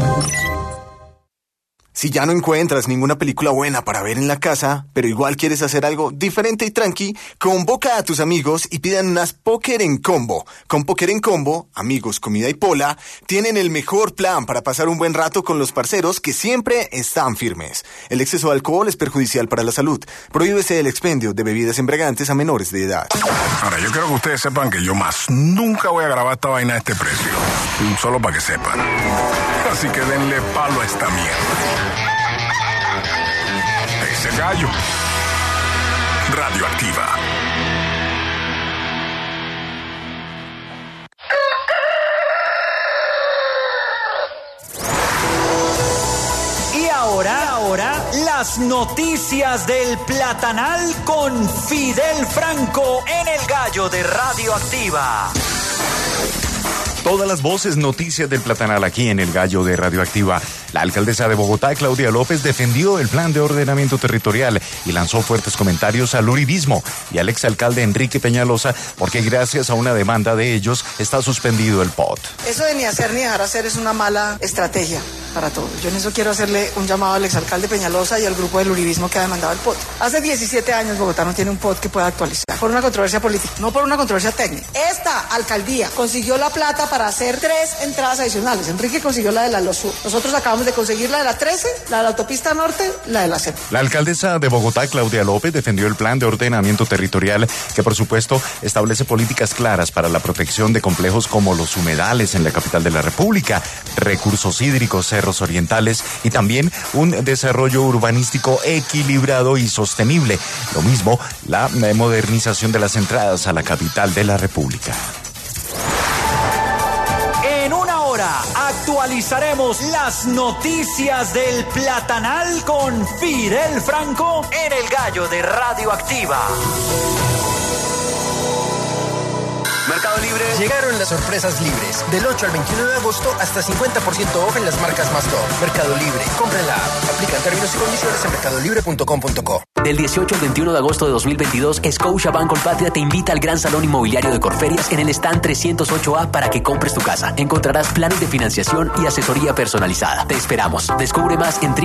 Si ya no encuentras ninguna película buena para ver en la casa, pero igual quieres hacer algo diferente y tranqui, convoca a tus amigos y pidan unas Póker en Combo. Con Póker en Combo, amigos, comida y pola, tienen el mejor plan para pasar un buen rato con los parceros que siempre están firmes. El exceso de alcohol es perjudicial para la salud. Prohíbese el expendio de bebidas embriagantes a menores de edad. Ahora, yo quiero que ustedes sepan que yo más nunca voy a grabar esta vaina a este precio. Solo para que sepan. Así que denle palo a esta mierda. Ese gallo. Radioactiva. Y ahora, las noticias del Platanal con Fidel Franco en el Gallo de Radioactiva. Todas las voces, noticias del Platanal aquí en el Gallo de Radioactiva. La alcaldesa de Bogotá, Claudia López, defendió el plan de ordenamiento territorial y lanzó fuertes comentarios al uribismo y al exalcalde Enrique Peñalosa porque gracias a una demanda de ellos está suspendido el POT. Eso de ni hacer ni dejar hacer es una mala estrategia para todos. Yo en eso quiero hacerle un llamado al exalcalde Peñalosa y al grupo del uribismo que ha demandado el POT. Hace 17 años Bogotá no tiene un POT que pueda actualizar por una controversia política, no por una controversia técnica. Esta alcaldía consiguió la plata para hacer 3 entradas adicionales. Enrique consiguió la de la Los Sur. Nosotros acabamos de conseguir la de la 13, la de la autopista norte, la de la CEP. La alcaldesa de Bogotá, Claudia López, defendió el plan de ordenamiento territorial que, por supuesto, establece políticas claras para la protección de complejos como los humedales en la capital de la República, recursos hídricos, cerros orientales y también un desarrollo urbanístico equilibrado y sostenible. Lo mismo, la modernización de las entradas a la capital de la República. En una hora actualizaremos las noticias del Platanal con Fidel Franco en el Gallo de Radioactiva. Mercado Libre. Llegaron las sorpresas libres. Del 8 al 21 de agosto hasta 50% off en las marcas más top. Mercado Libre. Cómprenla. Aplican términos y condiciones en mercadolibre.com.co. Del 18 al 21 de agosto de 2022, Scotiabank Colpatria te invita al gran salón inmobiliario de Corferias en el stand 308A para que compres tu casa. Encontrarás planes de financiación y asesoría personalizada. Te esperamos. Descubre más en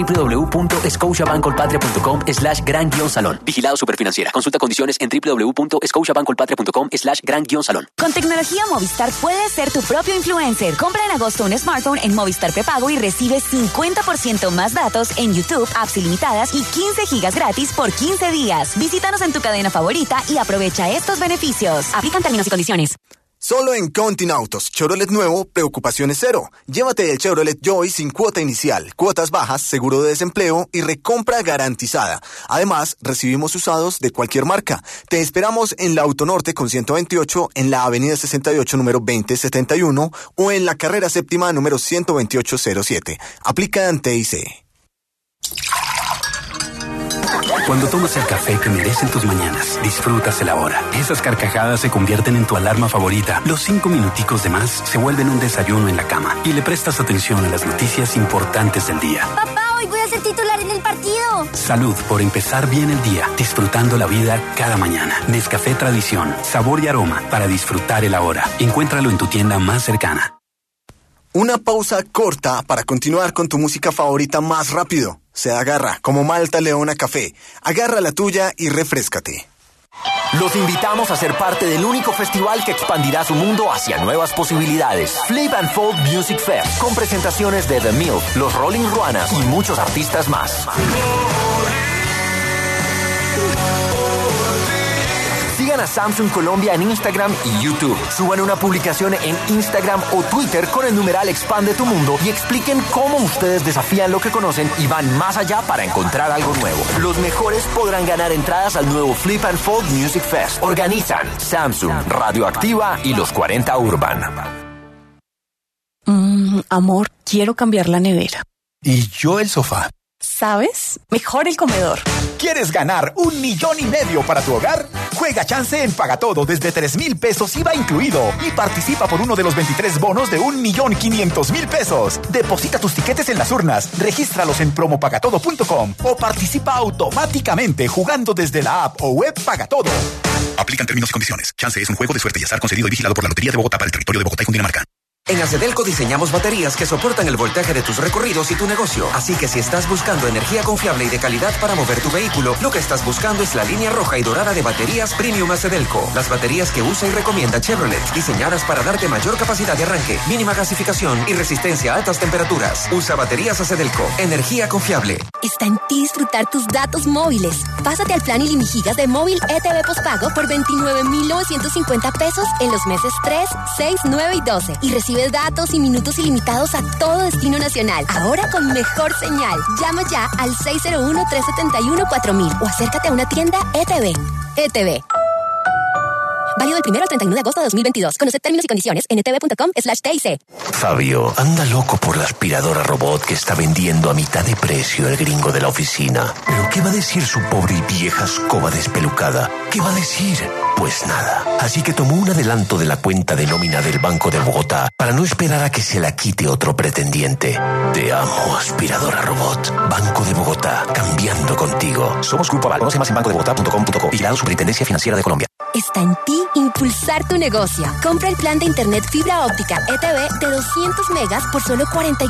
www.scotiabankcolpatria.com/gran-salón. Vigilado Superfinanciera. Consulta condiciones en www.scotiabankcolpatria.com/gran-salón. Con tecnología Movistar puedes ser tu propio influencer. Compra en agosto un smartphone en Movistar Prepago y recibe 50% más datos en YouTube, apps ilimitadas y 15 gigas gratis por 15 días. Visítanos en tu cadena favorita y aprovecha estos beneficios. Aplican términos y condiciones. Solo en Continautos, Chevrolet nuevo, preocupaciones cero. Llévate el Chevrolet Joy sin cuota inicial, cuotas bajas, seguro de desempleo y recompra garantizada. Además, recibimos usados de cualquier marca. Te esperamos en la Autonorte con 128, en la Avenida 68 número 2071 o en la Carrera Séptima número 12807. Aplica en TIC. Cuando tomas el café que merecen tus mañanas, disfrutas el ahora. Esas carcajadas se convierten en tu alarma favorita. Los 5 minuticos de más se vuelven un desayuno en la cama. Y le prestas atención a las noticias importantes del día. Papá, hoy voy a ser titular en el partido. Salud por empezar bien el día, disfrutando la vida cada mañana. Nescafé Tradición, sabor y aroma para disfrutar el ahora. Encuéntralo en tu tienda más cercana. Una pausa corta para continuar con tu música favorita más rápido. Se agarra como Malta Leona Café. Agarra la tuya y refréscate. Los invitamos a ser parte del único festival que expandirá su mundo hacia nuevas posibilidades. Flip and Fold Music Fest, con presentaciones de The Milk, los Rolling Ruanas y muchos artistas más. Sigan a Samsung Colombia en Instagram y YouTube. Suban una publicación en Instagram o Twitter con el numeral Expande tu Mundo y expliquen cómo ustedes desafían lo que conocen y van más allá para encontrar algo nuevo. Los mejores podrán ganar entradas al nuevo Flip and Fold Music Fest. Organizan Samsung, Radioactiva y los 40 Urban. Amor, quiero cambiar la nevera. Y yo el sofá. ¿Sabes? Mejor el comedor. ¿Quieres ganar 1,5 millones para tu hogar? Juega chance en Pagatodo desde 3,000 pesos IVA incluido y participa por uno de los 23 bonos de 1,500,000 pesos. Deposita tus tiquetes en las urnas, regístralos en promopagatodo.com o participa automáticamente jugando desde la app o web Pagatodo. Aplican términos y condiciones. Chance es un juego de suerte y azar concedido y vigilado por la Lotería de Bogotá para el territorio de Bogotá y Cundinamarca. En Acedelco diseñamos baterías que soportan el voltaje de tus recorridos y tu negocio. Así que si estás buscando energía confiable y de calidad para mover tu vehículo, lo que estás buscando es la línea roja y dorada de baterías Premium Acedelco. Las baterías que usa y recomienda Chevrolet, diseñadas para darte mayor capacidad de arranque, mínima gasificación y resistencia a altas temperaturas. Usa baterías Acedelco. Energía confiable. Está en ti disfrutar tus datos móviles. Pásate al plan ilimigigas de móvil ETV postpago por 29,950 pesos en los meses 3, 6, 9 y 12. Y recibe datos y minutos ilimitados a todo destino nacional. Ahora con mejor señal. Llama ya al 601-371-4000 o acércate a una tienda ETV. ETV. Válido del 1 al 31 de agosto de 2022. Conoce términos y condiciones en etv.com/TIC. Fabio, anda loco por la aspiradora robot que está vendiendo a mitad de precio el gringo de la oficina. ¿Pero qué va a decir su pobre y vieja escoba despelucada? ¿Qué va a decir? Pues nada. Así que tomó un adelanto de la cuenta de nómina del Banco de Bogotá para no esperar a que se la quite otro pretendiente. Te amo, aspiradora robot. Banco de Bogotá, cambiando contigo. Somos Grupo Aval. Conoce más en bancodebogotá.com.co. Vigilado Superintendencia Financiera de Colombia. Está en ti impulsar tu negocio. Compra el plan de internet fibra óptica ETV de 200 megas por solo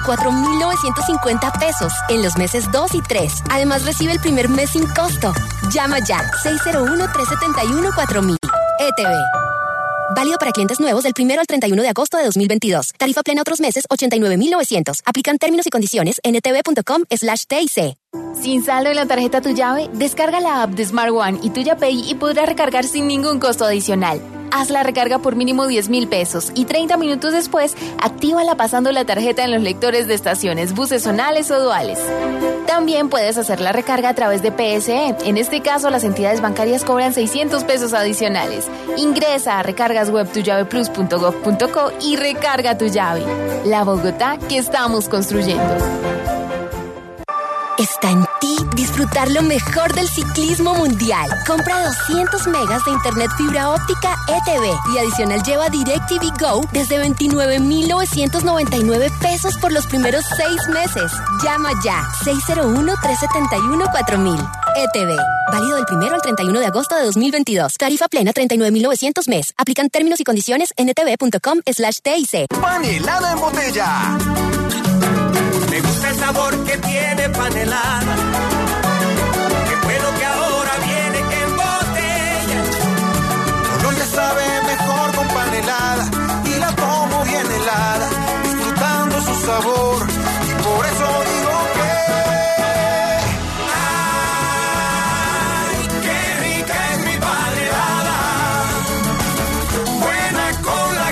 44,950 pesos en los meses 2 y 3. Además recibe el primer mes sin costo. Llama ya 601-371-4000. ETV. Válido para clientes nuevos del 1 al 31 de agosto de 2022. Tarifa plena otros meses 89,900. Aplican términos y condiciones en etv.com/TIC. ¿Sin saldo en la tarjeta Tu Llave? Descarga la app de Smart One y Tuya Pay y podrás recargar sin ningún costo adicional. Haz la recarga por mínimo 10,000 pesos y 30 minutos después, actívala pasando la tarjeta en los lectores de estaciones, buses zonales o duales. También puedes hacer la recarga a través de PSE. En este caso, las entidades bancarias cobran 600 pesos adicionales. Ingresa a recargaswebtuyaveplus.gov.co y recarga tu llave. La Bogotá que estamos construyendo. Está en ti disfrutar lo mejor del ciclismo mundial. Compra 200 megas de internet fibra óptica ETV y adicional lleva DirecTV Go desde 29,999 pesos por los primeros 6 meses. Llama ya 601-371-4000. ETV. Válido del 1 al 31 de agosto de 2022. Tarifa plena 39,900 mes. Aplican términos y condiciones en etv.com/TIC. Panelada en botella. Me gusta el sabor que tiene panelada. Qué bueno que ahora viene en botella. Colombia sabe mejor con panelada y la tomo bien helada, disfrutando su sabor. Y por eso digo que ay, qué rica es mi panelada. Buena con la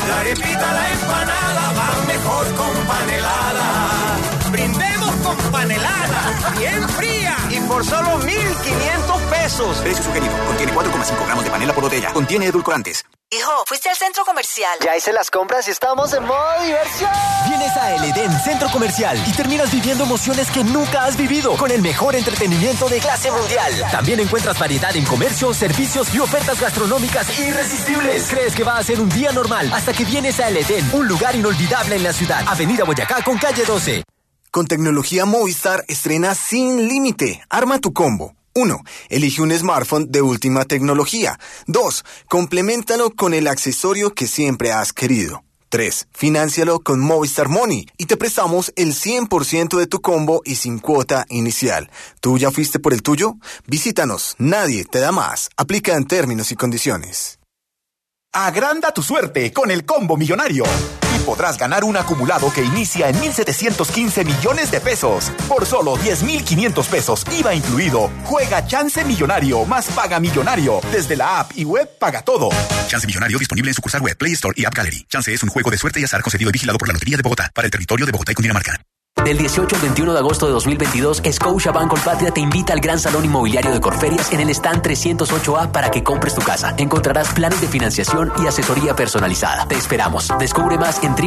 La arepita, la empanada, van mejor con panelada. Brindemos con panelada, bien fría. Y por solo 1,500 pesos. Precio sugerido. Contiene 4,5 gramos de panela por botella. Contiene edulcorantes. Hijo, ¿fuiste al centro comercial? Ya hice las compras y estamos en modo diversión. Vienes a El Edén Centro Comercial y terminas viviendo emociones que nunca has vivido con el mejor entretenimiento de clase mundial. También encuentras variedad en comercio, servicios y ofertas gastronómicas irresistibles. Crees que va a ser un día normal hasta que vienes a El Edén, un lugar inolvidable en la ciudad. Avenida Boyacá con calle 12. Con tecnología Movistar estrena sin límite. Arma tu combo. 1. Elige un smartphone de última tecnología. 2. Compleméntalo con el accesorio que siempre has querido. 3. Fináncialo con Movistar Money y te prestamos el 100% de tu combo y sin cuota inicial. ¿Tú ya fuiste por el tuyo? Visítanos. Nadie te da más. Aplica en términos y condiciones. Agranda tu suerte con el combo millonario y podrás ganar un acumulado que inicia en 1,715 millones de pesos. Por solo 10,500 pesos, IVA incluido. Juega Chance Millonario más Paga Millonario desde la app y web Paga Todo. Chance Millonario disponible en sucursal web, Play Store y App Gallery. Chance es un juego de suerte y azar concedido y vigilado por la Lotería de Bogotá para el territorio de Bogotá y Cundinamarca. Del 18 al 21 de agosto de 2022, Scotiabank Colpatria te invita al Gran Salón Inmobiliario de Corferias en el stand 308A para que compres tu casa. Encontrarás planes de financiación y asesoría personalizada. Te esperamos. Descubre más en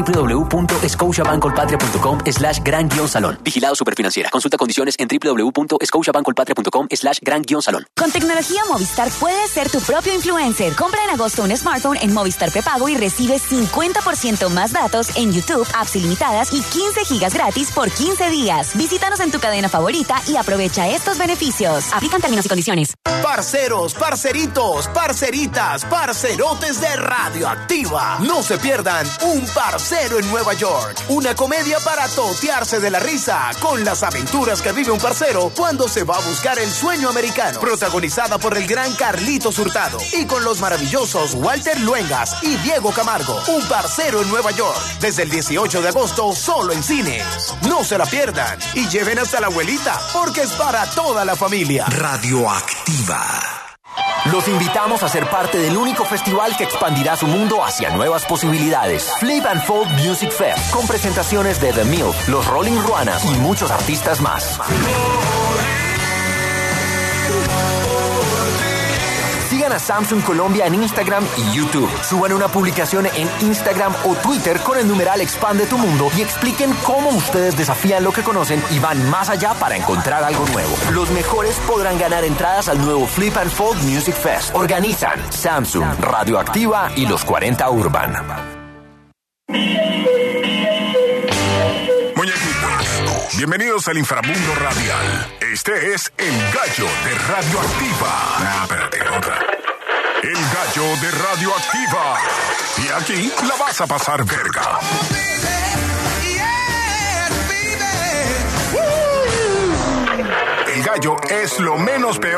www.scotiabankcolpatria.com/gran-salón. Vigilado Superfinanciera. Consulta condiciones en www.scotiabankcolpatria.com/gran-salón. Con tecnología Movistar puedes ser tu propio influencer. Compra en agosto un smartphone en Movistar Prepago y recibe 50% más datos en YouTube, apps ilimitadas y 15 gigas gratis por 15 días. Visítanos en tu cadena favorita y aprovecha estos beneficios. Aplican términos y condiciones. Parceros, parceritos, parceritas, parcerotes de Radioactiva. No se pierdan Un Parcero en Nueva York. Una comedia para totearse de la risa con las aventuras que vive un parcero cuando se va a buscar el sueño americano. Protagonizada por el gran Carlitos Hurtado y con los maravillosos Walter Luengas y Diego Camargo. Un Parcero en Nueva York. Desde el 18 de agosto solo en cines. No se la pierdan y lleven hasta la abuelita porque es para toda la familia. Radioactiva. Los invitamos a ser parte del único festival que expandirá su mundo hacia nuevas posibilidades. Flip and Fold Music Fest, con presentaciones de The Milk, los Rolling Ruanas y muchos artistas más. Sigan a Samsung Colombia en Instagram y YouTube. Suban una publicación en Instagram o Twitter con el numeral Expande tu Mundo y expliquen cómo ustedes desafían lo que conocen y van más allá para encontrar algo nuevo. Los mejores podrán ganar entradas al nuevo Flip and Fold Music Fest. Organizan Samsung, Radioactiva y los 40 Urban. Muñequitos, bienvenidos al inframundo radial. Este es El Gallo de Radioactiva. Espérate, otra. El Gallo de Radioactiva. Y aquí la vas a pasar verga. El gallo es lo menos peor